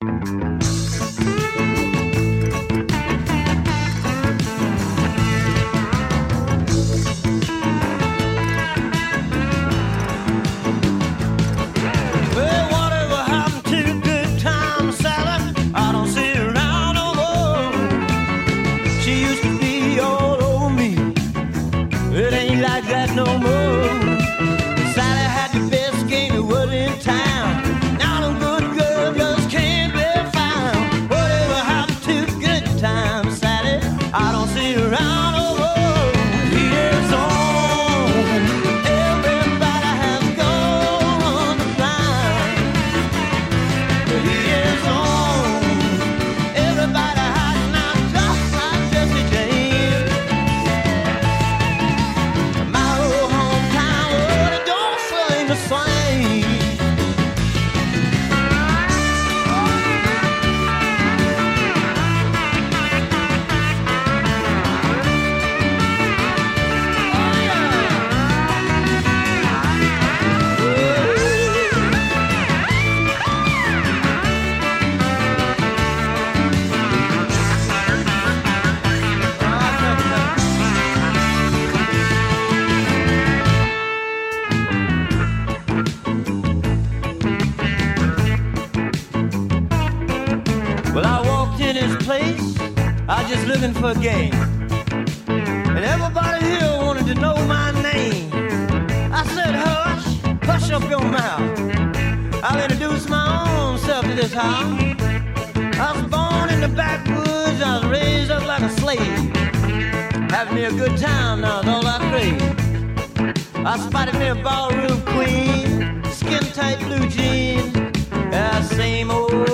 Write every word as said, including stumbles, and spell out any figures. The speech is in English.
For a game, and everybody here wanted to know my name. I said, hush, hush up your mouth. I'll introduce my own self to this house. I was born in the backwoods, I was raised up like a slave. Having me a good time now is all I crave. I spotted me a ballroom queen, skin tight blue jeans, yeah, same old